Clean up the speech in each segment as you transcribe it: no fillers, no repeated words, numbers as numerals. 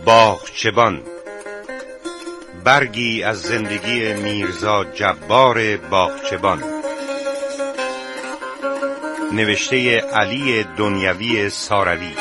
باغچبان، برگی از زندگی میرزا جبار باغچبان، نوشته علی دنیوی ساروی،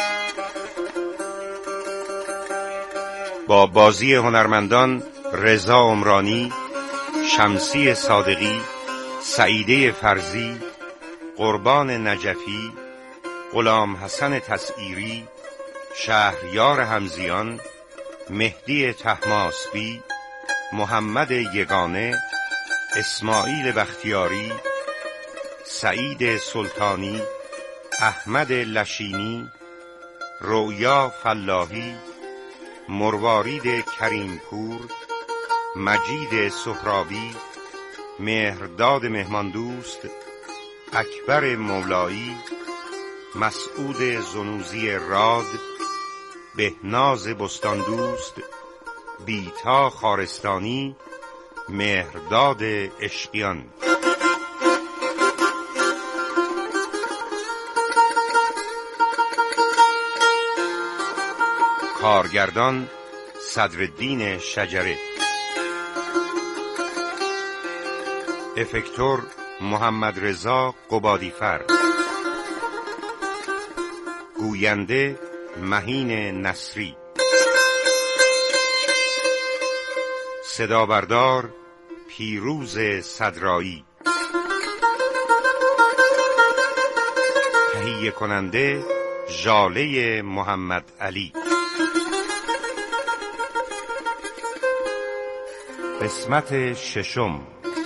با بازی هنرمندان رضا عمرانی، شمسی صادقی، سعیده فرزی، قربان نجفی، غلام حسن تسعیری، شهریار همزیان، مهدی طهماسبی، محمد یگانه، اسماعیل بختیاری، سعید سلطانی، احمد لشینی، رؤیا فلاحی، مروارید کریمپور، مجید سهرابی، مهرداد مهماندوست، اکبر مولایی، مسعود زنوزی راد، بهناز بستاندوست، بیتا خارستانی، مهرداد عشقیان. کارگردان صدرالدین شجره، افکتور محمد رضا قبادیفر، گوینده مهین نصری، صدابردار پیروز صدرایی، تهیه کننده ژاله محمد علی. قسمت ششم.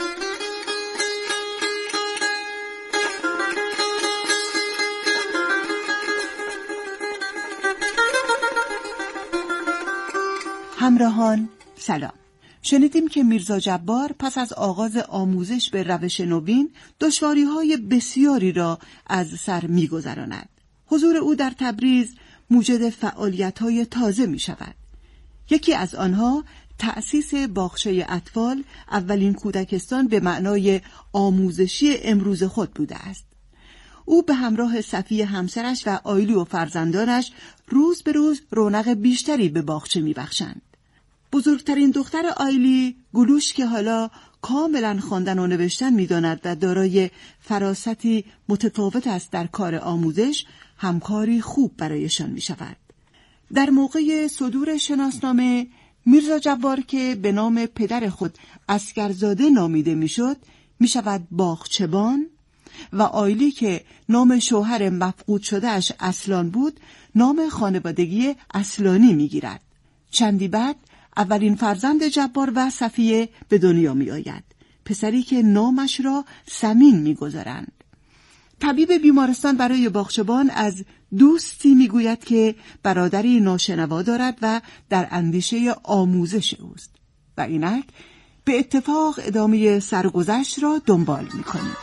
همراهان سلام. شنیدیم که میرزا جبار پس از آغاز آموزش به روش نوین دشواری‌های بسیاری را از سر می‌گذراند. حضور او در تبریز موجد فعالیت‌های تازه می‌شود. یکی از آنها تأسیس باغچه اطفال، اولین کودکستان به معنای آموزشی امروز خود بوده است. او به همراه صفیه همسرش و آیلی و فرزندانش روز به روز رونق بیشتری به باغچه می‌بخشند. بزرگترین دختر آیلی، گلوش، که حالا کاملا خواندن و نوشتن می‌داند و دارای فراستی متفاوت است در کار آموزش، همکاری خوب برایشان می‌شود. در موقع صدور شناسنامه، میرزا جبار که به نام پدر خود اسکرزاده نامیده میشد، میشود باغچبان و آیلی که نام شوهر مفقود شدهش اصلان بود، نام خانوادگی اصلانی میگیرد. چندی بعد اولین فرزند جبار و صفیه به دنیا می آید، پسری که نامش را سمین میگذارند. طبیب بیمارستان برای باغچبان از دوستی میگوید که برادری ناشنوا دارد و در اندیشه آموزش اوست و اینک به اتفاق ادامه سرگذشت را دنبال میکنید.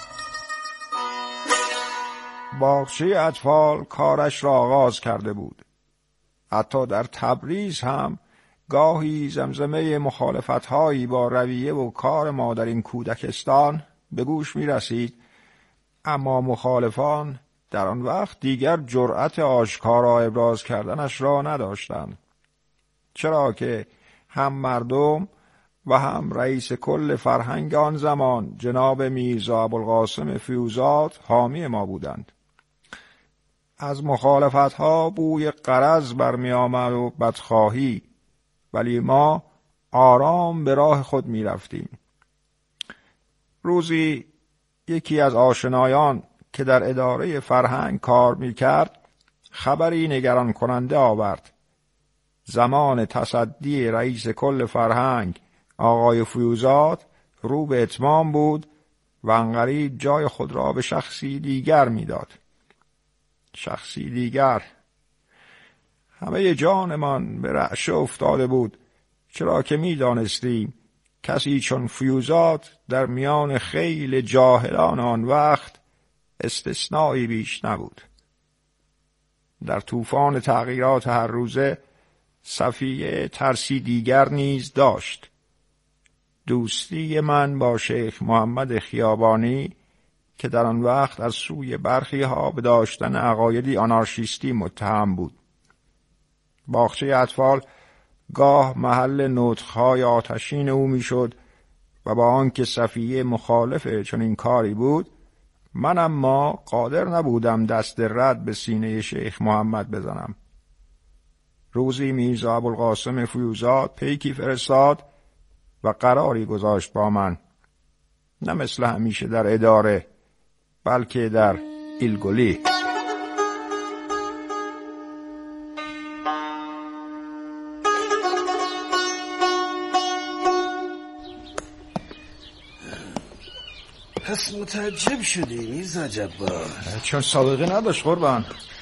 باغچه اطفال کارش را آغاز کرده بود. حتی در تبریز هم گاهی زمزمه مخالفت‌هایی با رویه و کار ما در این کودکستان به گوش می‌رسید، اما مخالفان در آن وقت دیگر جرأت آشکارا ابراز کردنش را نداشتند، چرا که هم مردم و هم رئیس کل فرهنگ آن زمان جناب میرزا ابوالقاسم فیوزات حامی ما بودند. از مخالفت‌ها بوی غرض برمی آمد و بدخواهی، ولی ما آرام به راه خود می رفتیم. روزی یکی از آشنایان که در اداره فرهنگ کار می کرد خبری نگران کننده آورد. زمان تصدی رئیس کل فرهنگ آقای فیوزات رو به اتمام بود و عنقریب جای خود را به شخصی دیگر می داد. شخصی دیگر. همه جانمان به رعشه افتاده بود، چرا که می دانستیم کسی چون فیوزات در میان خیل جاهلان آن وقت استثنایی بیش نبود. در طوفان تغییرات هر روزه صفیه ترسی دیگر نیز داشت. دوستی من با شیخ محمد خیابانی که در آن وقت از سوی برخی ها به داشتن عقایدی آنارشیستی متهم بود. باغچه اطفال گاه محل نطق‌های آتشین او میشد و با آنکه صفیه مخالف چنین کاری بود، من اما قادر نبودم دست رد به سینه شیخ محمد بزنم. روزی میرزا ابوالقاسم فیوزات پیکی فرستاد و قراری گذاشت با من، نه مثل همیشه در اداره بلکه در ایلگولی. پس متعجب شدی میرزا جبار؟ چون سابقه نداشت قربان.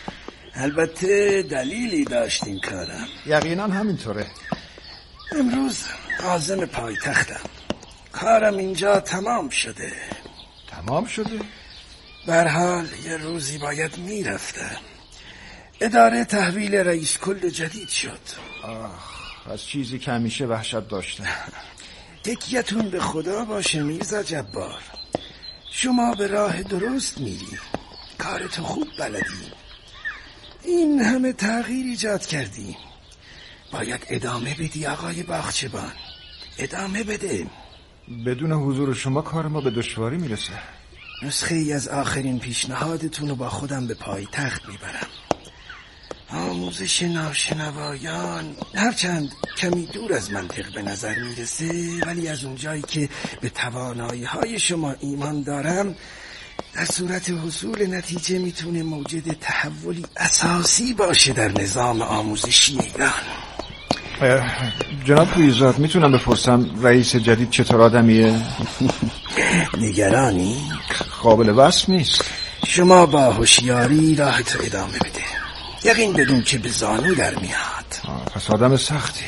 البته دلیلی داشت این کارم. یقینا همینطوره. امروز عازم پایتختم. کارم اینجا تمام شده. تمام شده؟ به هر حال یه روزی باید میرفتم. اداره تحویل رئیس کل جدید شد. از چیزی که همیشه وحشت داشتم. تکیتون به خدا باشه میرزا جبار. شما به راه درست میری، کارتو خوب بلدی، این همه تغییر ایجاد کردی، باید ادامه بدی آقای باغچبان، ادامه بده. بدون حضور شما کار ما به دشواری میرسه. نسخه ای از آخرین پیشنهادتون رو با خودم به پایتخت میبرم. آموزش ناشنوایان هرچند کمی دور از منطق به نظر میرسه، ولی از اونجایی که به توانایی های شما ایمان دارم، در صورت حصول نتیجه میتونه موجد تحولی اساسی باشه در نظام آموزشی ایران. جناب فیوزات، میتونم بپرسم رئیس جدید چطور آدمیه؟ نگرانی؟ قابل وصف نیست. شما با هوشیاری راهتو ادامه بده، یقین بدون که به زانو در میاد. پس آدم سختی.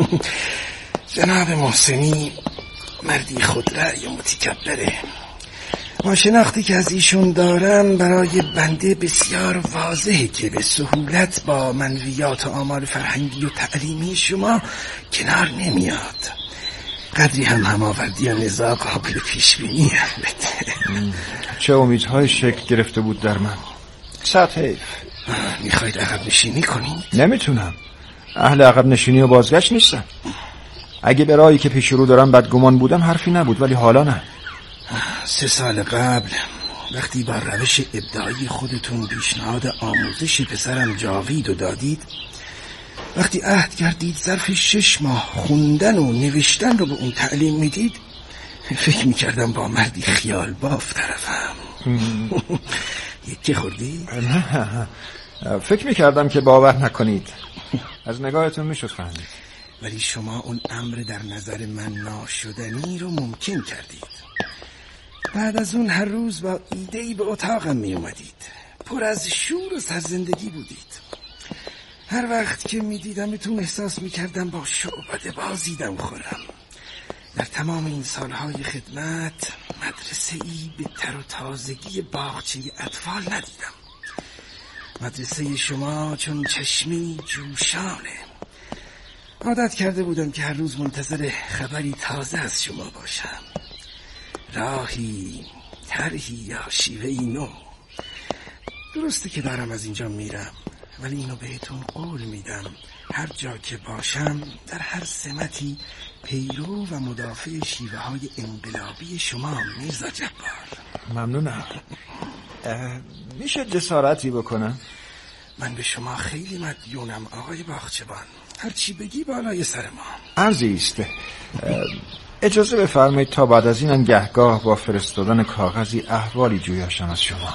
جناب محسنی مردی خودرأی و متکبره. با شناختی که از ایشون دارم برای بنده بسیار واضحه که به سهولت با منویات و آمال فرهنگی و تعلیمی شما کنار نمیاد. قدری هم هماوردی و نزاع قابل پیش بینی البته. چه امیدهای شکل گرفته بود در من. صد حیف. میخواید عقب نشینی کنید؟ نمیتونم. اهل عقب نشینی و بازگشت نیستم. اگه به راهی که پیش رو دارم بدگمان بودم حرفی نبود، ولی حالا نه. 3 سال قبل وقتی با روش ابداعی خودتون پیشنهاد آموزش پسرم جاوید رو دادید، وقتی عهد کردید ظرف 6 ماه خوندن و نوشتن رو به اون تعلیم میدید، فکر میکردم با مردی خیال باف طرفم. یکی خوردی؟ نه، فکر میکردم که باور نکنید. از نگاهتون میشد فهمید. ولی شما اون امر در نظر من ناشدنی رو ممکن کردید. بعد از اون هر روز با ایده‌ای به اتاقم می اومدید، پر از شور و سرزندگی بودید. هر وقت که می دیدمتون احساس می کردم با شعبده بازیدم خورم. در تمام این سالهای خدمت مدرسه‌ای به تر و تازگی باغچه اطفال ندیدم. مدرسه شما چون چشمی جوشانه. عادت کرده بودم که هر روز منتظر خبری تازه از شما باشم، راهی، طرحی یا شیوهی نو. درسته که دارم از اینجا میرم، ولی اینو بهتون قول میدم هر جا که باشم در هر سمتی پیرو و مدافع شیوه های انقلابی شما میرزا جبار. ممنونم. میشه جسارتی بکنم؟ من به شما خیلی مدیونم آقای باغچبان. هر چی بگی بالای سر ما. عرضی است. اجازه بفرمایید تا بعد از اینم گهگاه با فرستادن کاغذی احوالی جویاشم از شما.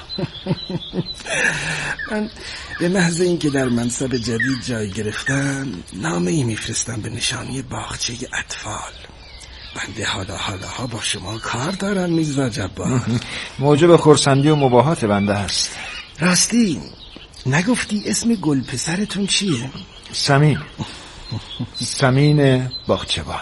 من به محض اینکه در منصب جدید جای گرفتم نامه‌ای میفرستم به نشانی باغچه اطفال. بنده حالا با شما کار دارم میرزا جبار. موجب خرسندی و مباهات بنده هست. راستی نگفتی اسم گل پسرتون چیه؟ سمین باغچبان.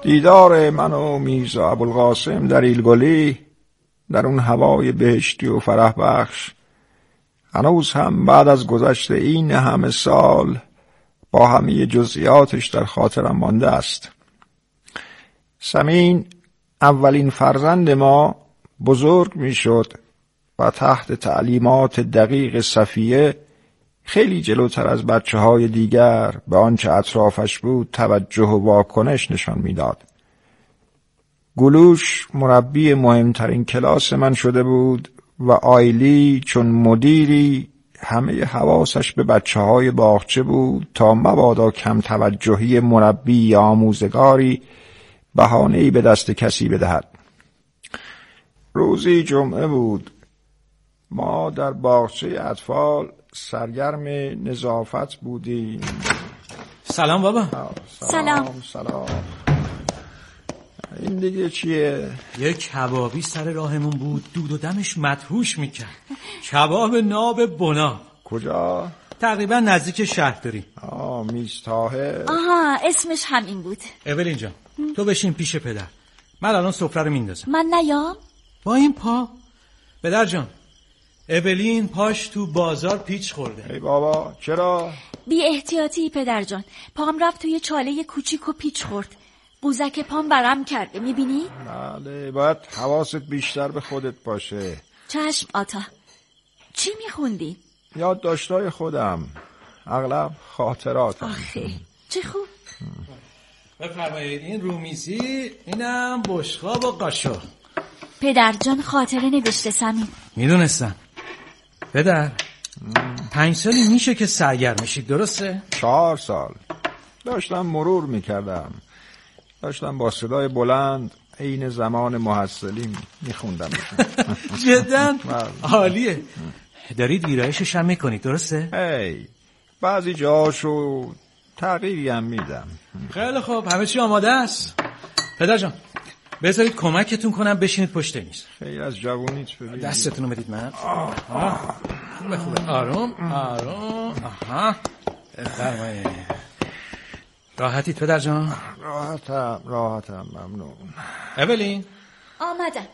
دیدار من و میرزا ابوالقاسم در ایلگلی، در اون هوای بهشتی و فرح بخش، هنوز هم بعد از گذشت این همه سال با همه جزئیاتش در خاطرم مانده است. سمین اولین فرزند ما بزرگ می شد و تحت تعلیمات دقیق صفیه خیلی جلوتر از بچه‌های دیگر به آنچه اطرافش بود توجه و واکنش نشان میداد. گلوش مربی مهمترین کلاس من شده بود و آیلی چون مدیری همه حواسش به بچه‌های باغچه بود تا مبادا کم توجهی مربی یا آموزگاری بهانه‌ای به دست کسی بدهد. روزی جمعه بود. ما در باغچه اطفال سرگرم نظافت بودیم. سلام بابا. سلام. این دیگه چیه؟ یک کبابی سر راهمون بود، دود و دمش مدهوش میکرد. کباب ناب بنا. کجا؟ تقریبا نزدیک شهرداری. میستاهه. آها، اسمش همین بود. اولین جان، تو بشین پیش پدر، من الان سفره رو میندازم. من نیام؟ با این پا؟ پدر جان، اولین پاش تو بازار پیچ خورده. ای بابا، چرا؟ بی احتیاطی پدر جان، پام رفت توی چاله کوچیک و پیچ خورد. بوزک پام برم کرده، میبینی؟ بله، باید حواست بیشتر به خودت باشه. چشم آتا. چی میخوندی؟ یادداشت‌های خودم، اغلب خاطراتم. آخه چه خوب. بفرمایید، این رومیزی، اینم بشقاب و قاشق. پدر جان خاطره نوشته سمین. میدونستم. پدر 5 سالی میشه که سرگرم میشید، درسته؟ 4 سال داشتم مرور میکردم، داشتم با صدای بلند عین زمان محصلین میخوندم. جدن؟ عالیه. دارید ویرایشش هم میکنید، درسته؟ بعضی جاشو تغییری هم میدم. خیلی خوب، همه چی آماده است. پدر جان بذارید کمکتون کنم، بشینید پشت میز. خیلی از جوونیت ببینید. دستتون رو بدید من. خوبه آروم. آها، بفرمایید. راحتید پدر جان؟ راحتم، ممنون. اولین آمدم.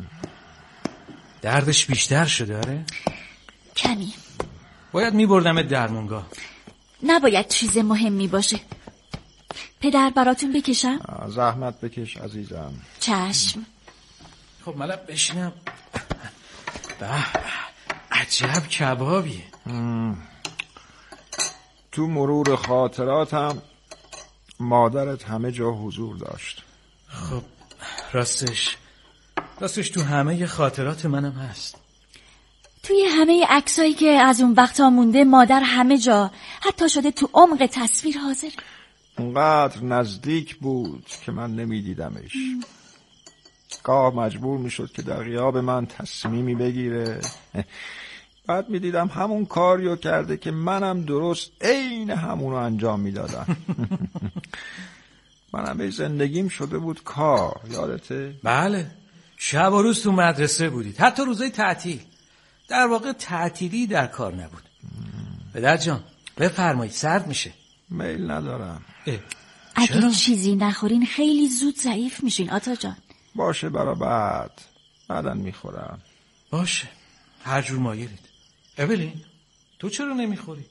دردش بیشتر شده؟ آره کمی. باید میبردمت درمونگاه. نباید چیز مهمی باشه. پدر براتون بکشم؟ زحمت بکش عزیزم. چشم. خب منم بشینم. به عجب کبابیه. تو مرور خاطراتم مادرت همه جا حضور داشت. خب راستش تو همه خاطرات منم هست. توی همه عکسایی که از اون وقتا مونده مادر همه جا، حتی شده تو عمق تصویر حاضر. اونقدر نزدیک بود که من نمیدیدمش. گاه مجبور میشد که در غیاب من تصمیمی بگیره، بعد میدیدم همون کاریو کرده که منم درست عین همونو انجام میدادم. منم به زندگیم شده بود کار، یادته؟ بله، شب و روز تو مدرسه بودید، حتی روزای تعطیل. در واقع تعطیلی در کار نبود. پدر جان بفرمایید، سرد میشه. میل ندارم. اگه چیزی نخورین خیلی زود ضعیف میشین آتا جان. باشه، برا بعدن میخورم. باشه، هر جور مایلید. اولین تو چرا نمیخوری؟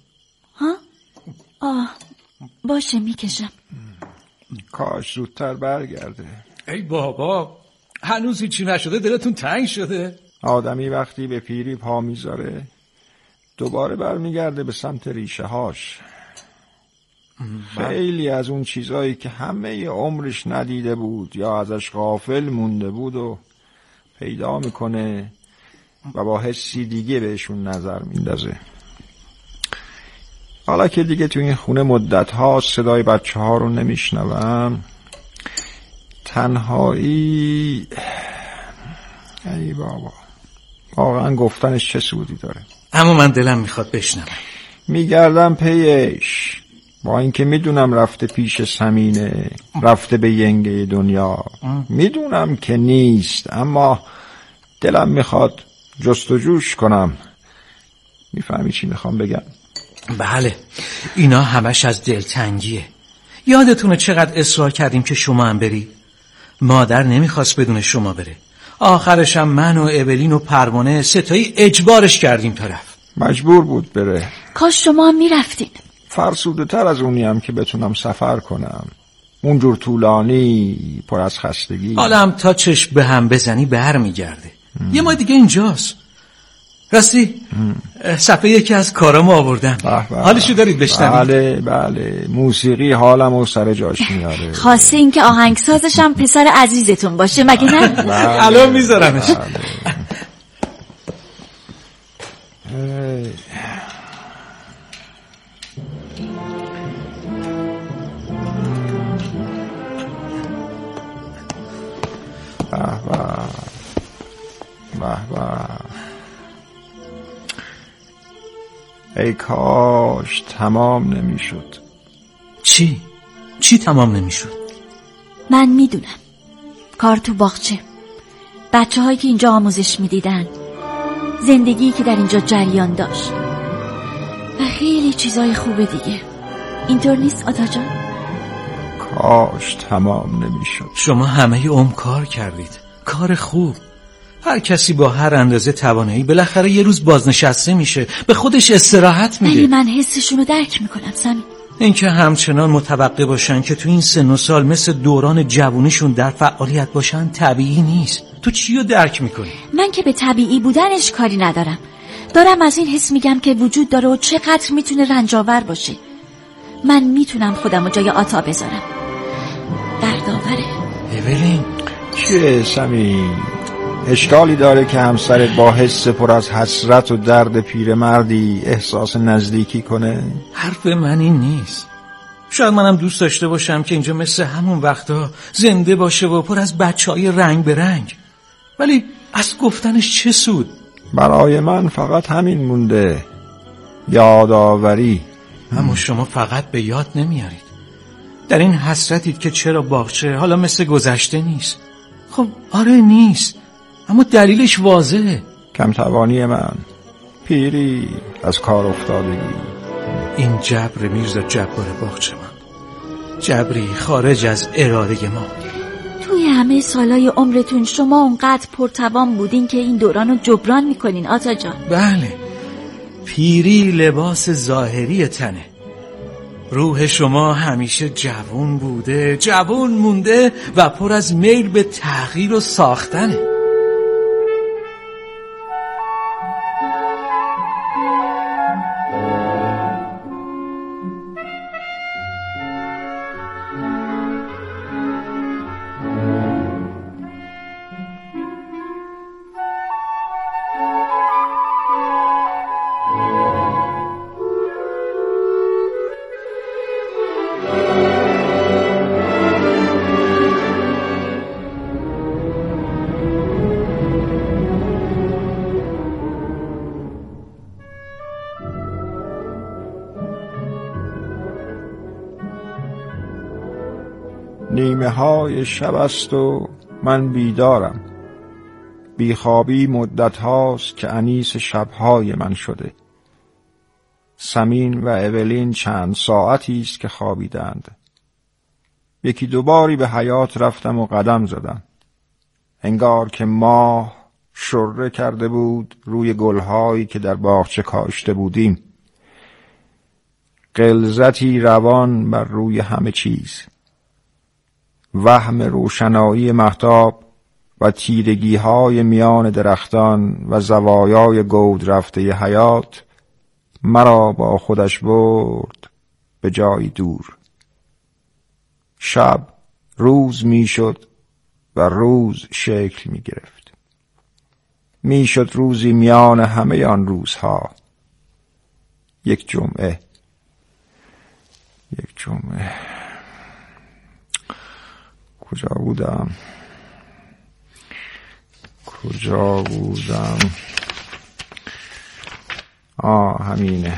باشه میکشم. کاش زودتر برگرده. ای بابا، هنوز هیچی نشده دلتون تنگ شده؟ آدمی وقتی به پیری پا میذاره دوباره برمیگرده به سمت ریشه هاش. خیلی از اون چیزایی که همه عمرش ندیده بود یا ازش غافل مونده بود و پیدا میکنه و با حسی دیگه بهشون نظر میندازه. حالا که دیگه تو این خونه مدت ها صدای بچه ها رو نمیشنوم، تنهایی، ای بابا، واقعا گفتنش چه سودی داره. اما من دلم میخواد بشنوم. میگردم پیش، با اینکه میدونم رفته پیش سمینه، رفته به ینگه دنیا. میدونم که نیست، اما دلم میخواد جستجوش کنم. میفهمی چی میخوام بگم؟ بله، اینا همش از دلتنگیه. یادتونه چقدر اصرار کردیم که شما هم بری؟ مادر نمیخواست بدون شما بره. آخرش هم من و اولین و پروانه ستایی اجبارش کردیم تا رفت. مجبور بود بره. کاش شما هم میرفتین. فرسوده تر از اونیم که بتونم سفر کنم. اونجور طولانی، پر از خستگی. حالا هم تا چشم به هم بزنی بر میگرده. یه ما دیگه اینجاست. راستی صفحه یکی از کارامو آوردم. حالشو دارید بشنوید؟ بله موسیقی حالمو سر جاش میاره. خواسته این که آهنگسازش هم پسر عزیزتون باشه مگه نه؟ الان میذارمش. ای کاش تمام نمیشد. چی تمام نمیشد؟ من میدونم. کار تو باغچه، بچه هایی که اینجا آموزش میدیدن، زندگی که در اینجا جریان داشت و خیلی چیزای خوبه دیگه. اینطور نیست آتا جان؟ کاش تمام نمیشد. شما همه عمر کار کردید، کار خوب. هر کسی با هر اندازه توانایی بالاخره یه روز بازنشسته میشه، به خودش استراحت میده. ولی من حسشونو درک میکنم سمی. اینکه همچنان متوقع باشن که تو این سن و سال مثل دوران جوونیشون در فعالیت باشن طبیعی نیست. تو چیو درک میکنی؟ من که به طبیعی بودنش کاری ندارم. دارم از این حس میگم که وجود داره و چقدر میتونه رنجاور باشه. من میتونم خودمو جای آتا بذارم. دردآوره. اولین چیه سمی؟ اشکالی داره که همسرت با حس پر از حسرت و درد پیرمردی احساس نزدیکی کنه؟ حرف من این نیست. شاید منم دوست داشته باشم که اینجا مثل همون وقتا زنده باشه و پر از بچهای رنگ به رنگ، ولی از گفتنش چه سود؟ برای من فقط همین مونده، یادآوری. اما شما فقط به یاد نمیارید. در این حسرتید که چرا باغچه حالا مثل گذشته نیست. خب آره نیست، اما دلیلش واضحه. کمتوانی من، پیری، از کار افتادگی. این جبر میرزا جبار باغچه من، جبری خارج از اراده ما. توی همه سالای عمرتون شما اونقدر پرتوان بودین که این دورانو جبران میکنین آتا جان. بله، پیری لباس ظاهری تنه. روح شما همیشه جوان بوده، جوان مونده و پر از میل به تغییر و ساختنه. نیمه های شب است و من بیدارم. بیخوابی مدت هاست که انیس شبهای من شده. سمین و اولین چند ساعتی است که خوابیدند. یکی دو باری به حیاط رفتم و قدم زدم. انگار که ماه شره کرده بود روی گلهایی که در باغچه کاشته بودیم. غلظتی روان بر روی همه چیز. وهم روشنایی مهتاب و تیرگی‌های میان درختان و زوایای گود رفته حیاط مرا با خودش برد به جایی دور. شب روز میشد و روز شکل می گرفت. میشد روزی میان همه آن روزها. یک جمعه. کجا بودم؟ همینه.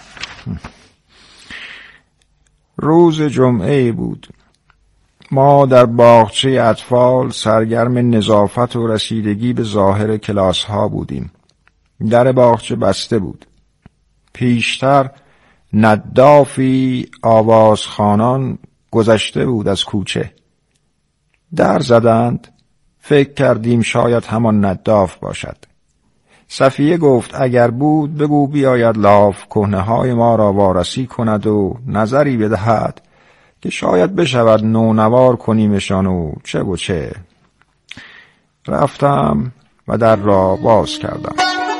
روز جمعه بود. ما در باغچه اطفال سرگرم نظافت و رسیدگی به ظاهر کلاس ها بودیم. در باغچه بسته بود. پیشتر ندافی آوازخوانان گذشته بود از کوچه. در زدند. فکر کردیم شاید همان نداف باشد. صفیه گفت اگر بود بگو بیاید لاف کهنه‌های ما را وارسی کند و نظری بدهد که شاید بشود نونوار کنیمشان و چه و چه. رفتم و در را باز کردم.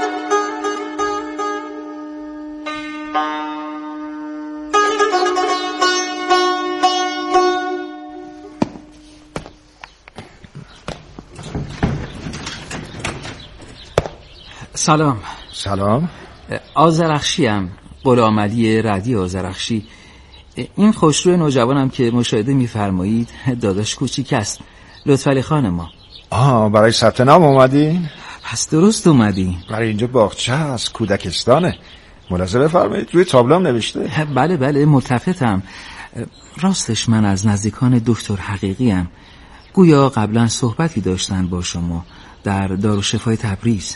سلام. سلام. آذرخشی‌ام، غلامعلی رعدی آذرخشی. این خوشروی نوجوانم که مشاهده می‌فرمایید داداش کوچیک است، لطفعلی خان ما. برای ثبت نام اومدین؟ پس درست اومدین. برای اینجا باغچه است، کودکستانه. ملاحظه بفرمایید روی تابلوام نوشته. بله ملتفتم. راستش من از نزدیکان دکتر حقیقیم. گویا قبلا صحبتی داشتن با شما در دارالشفای تبریز.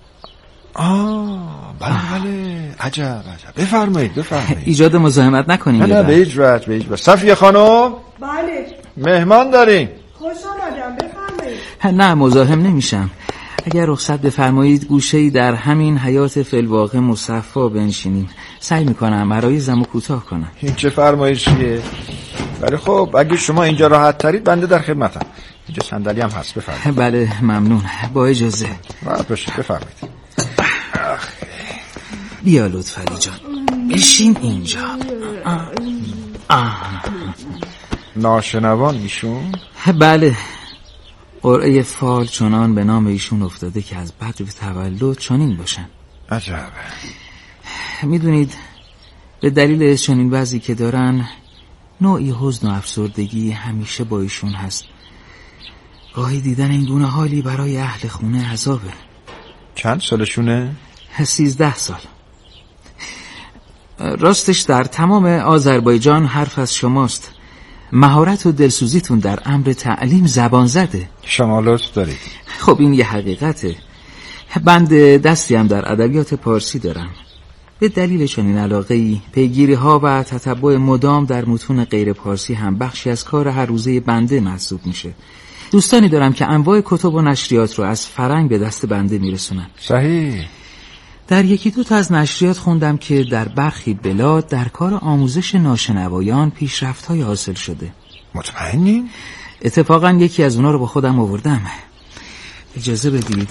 بله عجب. بفرمایید. ایجاد مزاحمت نکنید. نه به هیچ وجه. صفیه خانم. بله. مهمان داریم. خوش آمدم، بفرمایید. نه مزاحم نمیشم. اگر رخصت بفرمایید گوشه‌ای در همین حیات فی‌الواقع مصفا بنشینیم. سعی میکنم عرایضمو کوتاه کنم. این چه فرمایشیه؟ ولی خب اگه شما اینجا راحت ترید بنده در خدمتم. اینجا صندلی هم هست، بفرمایید. بله ممنون، با اجازه. راحت باشید، بفرمایید. بیا لطفعلی جان، بشین اینجا. ناشنوان ایشون؟ بله، قرعه فال چنان به نام ایشون افتاده که از بعد به تولد چنین باشن. عجب. میدونید به دلیل چنین وضعی که دارن نوعی حزن و افسردگی همیشه با ایشون هست. گاهی دیدن این گونه حالی برای اهل خونه عذابه. چند سالشونه؟ 13 سال. راستش در تمام آذربایجان حرف از شماست. مهارت و دلسوزیتون در امر تعلیم زبان زده. شما لطف دارید. خب این یه حقیقته. بند دستی هم در ادبیات پارسی دارم. به دلیل چنین علاقه‌ای پیگیری ها و تتبع مدام در متون غیر پارسی هم بخشی از کار هر روزه بنده محسوب میشه. دوستانی دارم که انواع کتب و نشریات رو از فرنگ به دست بنده میرسونن. صحیح. در یکی دو تا از نشریات خوندم که در برخی بلاد در کار آموزش ناشنوایان پیشرفت‌های حاصل شده. مطمئنین؟ اتفاقا یکی از اونا رو با خودم آوردم. اجازه بدید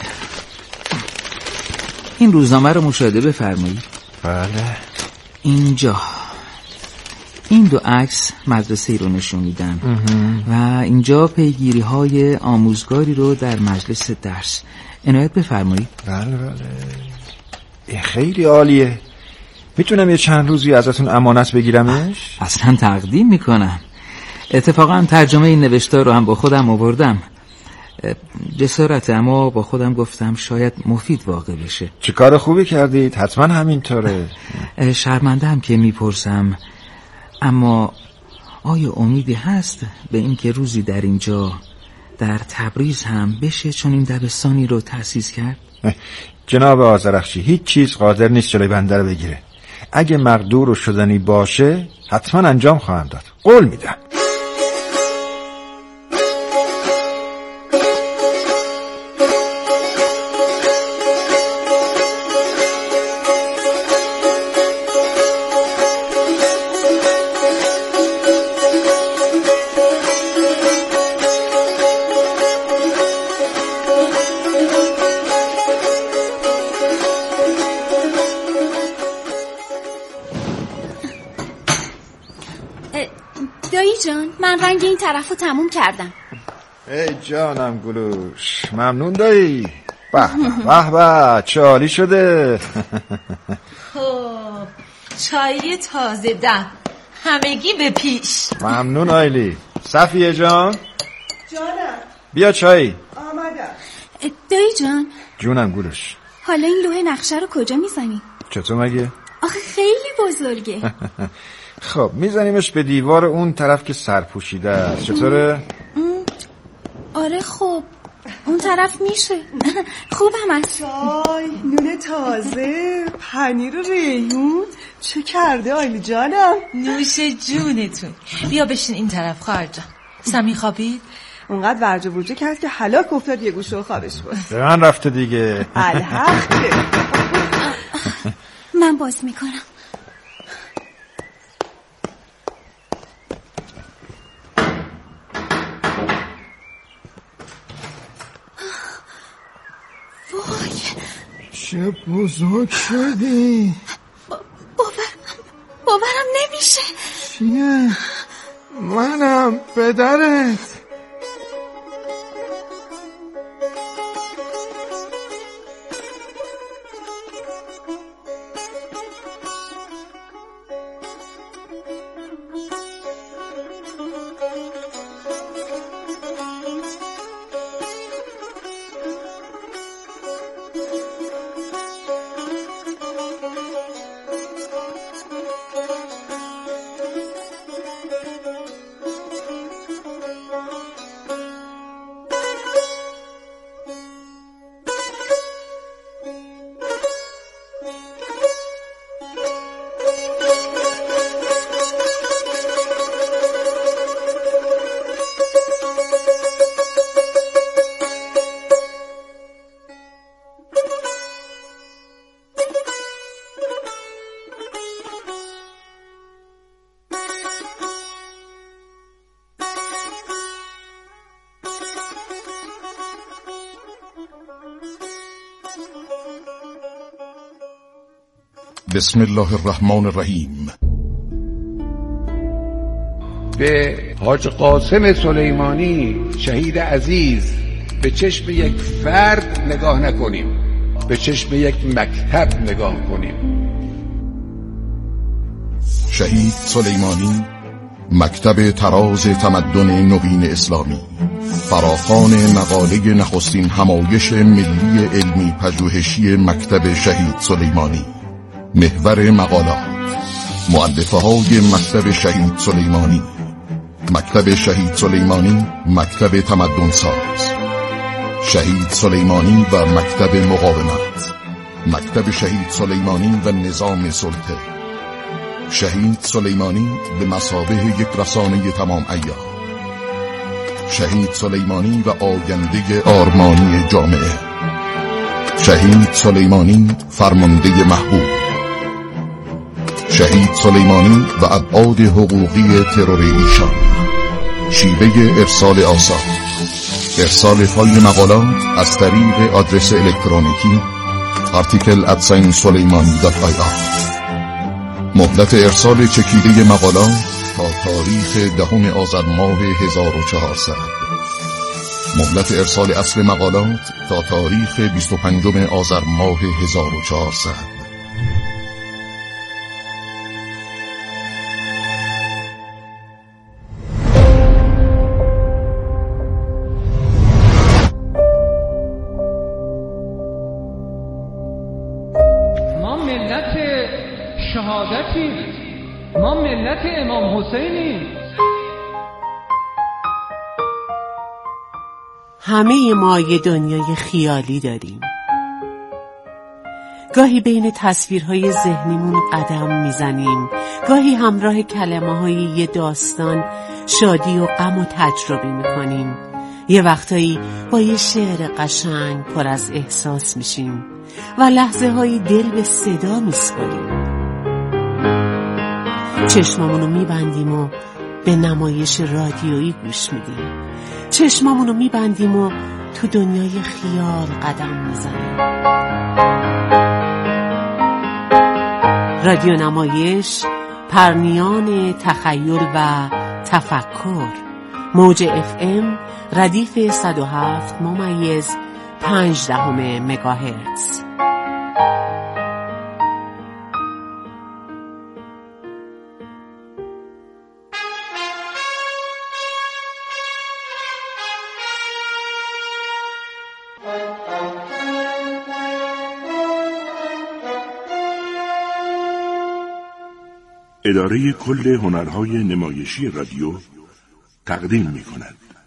این روزنامه رو مشاهده بفرمایید. بله. اینجا این دو عکس مدرسه‌ای رو نشون میدن و اینجا پیگیری‌های آموزگاری رو در مجلس درس. عنایت بفرمایید. بله. این خیلی عالیه. میتونم یه چند روزی ازتون امانت بگیرمش؟ اصلا تقدیم میکنم. اتفاقا ترجمه این نوشتار رو هم با خودم آوردم. جسارت، اما با خودم گفتم شاید مفید واقع بشه. چه کار خوبی کردید، حتما همینطوره. شرمنده‌ام که میپرسم، اما آیا امیدی هست به اینکه روزی در اینجا در تبریز هم بشه چون این دبستانی رو تأسیس کرد؟ جناب آذرخشی، هیچ چیز قادر نیست جلوی بنده رو بگیره. اگه مقدور و شدنی باشه حتما انجام خواهم داد، قول میدم. دایی جان، من رنگ این طرفو تموم کردم. ای جانم گلوش، ممنون دایی. به به به، چه عالی شده. خب چای تازه دم، همگی به پیش. ممنون آیلی. صفیه جان. جانم. بیا چای. آمدم. دایی جان. جونم گلوش. حالا این لوح نقشه رو کجا میزنی؟ چطور مگه؟ آخه خیلی بزرگه. خب میزنیمش به دیوار اون طرف که سرپوشیده است. چطوره؟ آره خب اون طرف میشه. خوبم است. چای، نون تازه، پنیر و ریحون. چه کرده آیلی جانم؟ نوش جونتون. بیا بشین این طرف خواهر جان. سمی خوابید؟ اونقدر ورجه برجه کرد که هلاک افتاد یه گوشه و خوابش بود. به من رفته دیگه. الحق. من باز میکنم. وای چه بزرگ شدی. باورم نمیشه. چیه؟ منم پدرت. بسم الله الرحمن الرحیم. به حاج قاسم سلیمانی شهید عزیز به چشم یک فرد نگاه نکنیم، به چشم یک مکتب نگاه کنیم. شهید سلیمانی، مکتب تراز تمدن نوین اسلامی، فراخوان مقاله نخستین همایش ملی علمی پژوهشی مکتب شهید سلیمانی. محور مقالات، مؤلفه های مکتب شهید سلیمانی. مکتب شهید سلیمانی، مکتب تمدن ساز. شهید سلیمانی و مکتب مقاومت. مکتب شهید سلیمانی و نظام سلطه. شهید سلیمانی به مثابه یک رسانه تمام عیار. شهید سلیمانی و آینده آرمانی جامعه. شهید سلیمانی فرمانده محبوب. شهید سلیمانی و ابعاد حقوقی ترور ایشان. شیوه ارسال آثار: ارسال فایل مقالات از طریق آدرس الکترونیکی article@suleimani.ir. مهلت ارسال چکیده مقالات تا تاریخ 10 آذر ماه 1400. مهلت ارسال اصل مقالات تا تاریخ 25 آذر ماه 1400. ما ملت امام حسینیم. همه ما یه دنیای خیالی داریم. گاهی بین تصویرهای ذهنیمون قدم میزنیم، گاهی همراه کلمه‌های یه داستان شادی و غم و تجربه میکنیم. یه وقتایی با یه شعر قشنگ پر از احساس میشیم و لحظه هایی دل به صدا میسپاریم. چشمامونو میبندیم و به نمایش رادیویی گوش میدیم. چشمامونو میبندیم و تو دنیای خیال قدم میزنیم. رادیو نمایش، پرنیان تخیل و تفکر. موج FM ردیف 107.5 مگاهرتز. اداره کل هنرهای نمایشی رادیو تقدیم می‌کند.